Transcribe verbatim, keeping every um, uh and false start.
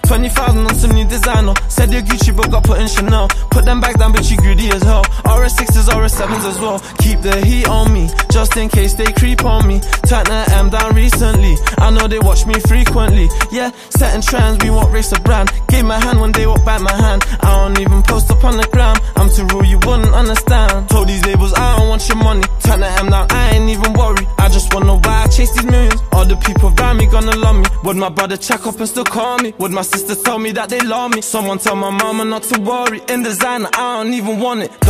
twenty thousand on some new designer. Said you're Gucci but got put in Chanel. Put them back down but you greedy as hell. R S sixes, R S sevens as well. Keep the heat on me, just in case they creep on me. Tighten the M down recently, I know they watch me frequently. Yeah, setting trends, we won't race a brand. Gave my hand when they walk back my hand. I don't even post up on the gram, I'm too rude, you wouldn't understand. Told these labels I don't want your money. Tighten the M down, I ain't even worried. I just wanna why I chase these millions. All the people around me gonna love me. Would my brother check up and still call me? Would my sister tell me that they love me? Someone tell my mama not to worry. In designer, I don't even want it.